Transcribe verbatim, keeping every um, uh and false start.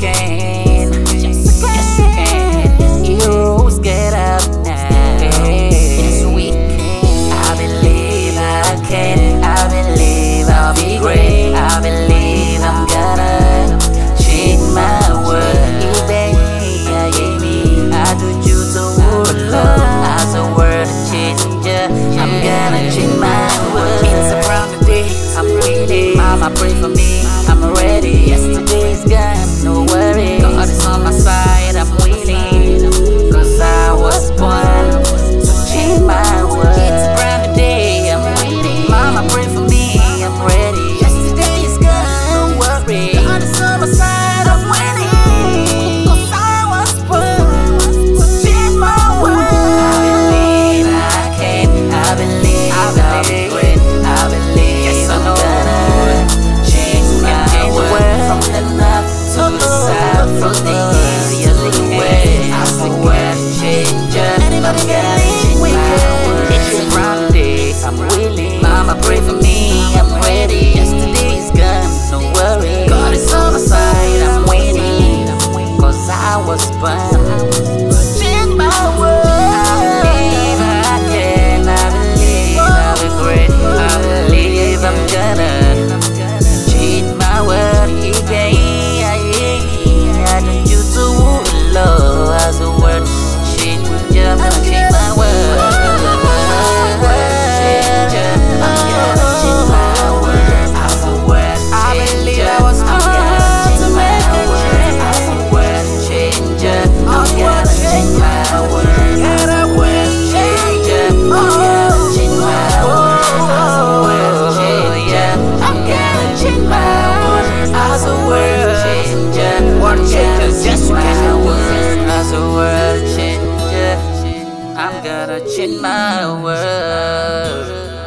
can. Yes, you can. Heroes, get up now. Yes, we can. I believe I can. I believe I'll be great. I believe I'm gonna change my world. Yeah, yeah, me. I do you to love as a world changer. I'm gonna change my world. It's around the day. I'm ready. Mama, pray for me. I'm ready. Yesterday's gone. No worry. God is on my side. I'm willing. Cause I was born to change my world. It's around the day. I'm ready. Mama, pray for me. I'm ready. Yesterday's gone. No worry. God is on my side. I'm winning. Cause I was born to change my world. I believe I can. I believe I'll be great. I believe yes, I'm gonna change my world. From the north to the south, from the east to the west. I'm a world changer. I'm gonna change my world. It's around the day. I'm willing. Mama, pray for me. I'm ready. Yesterday's gone. No worry. God is on my side. I'm winning. Cause I was born to change my world. I believe I can. I believe I'll be great. I believe I'm gonna change my world again. I need you to love as a word change. I'm gonna change my world. Changer. I'm gonna change my world as a word changer. I'm gonna change my world as a word changer. I'm gonna change my world as a word changer. I'm gonna change my world as a word changer. I'm gonna change my world as a word changer. Word changer, just my word as a word changer. I'm gonna change my world.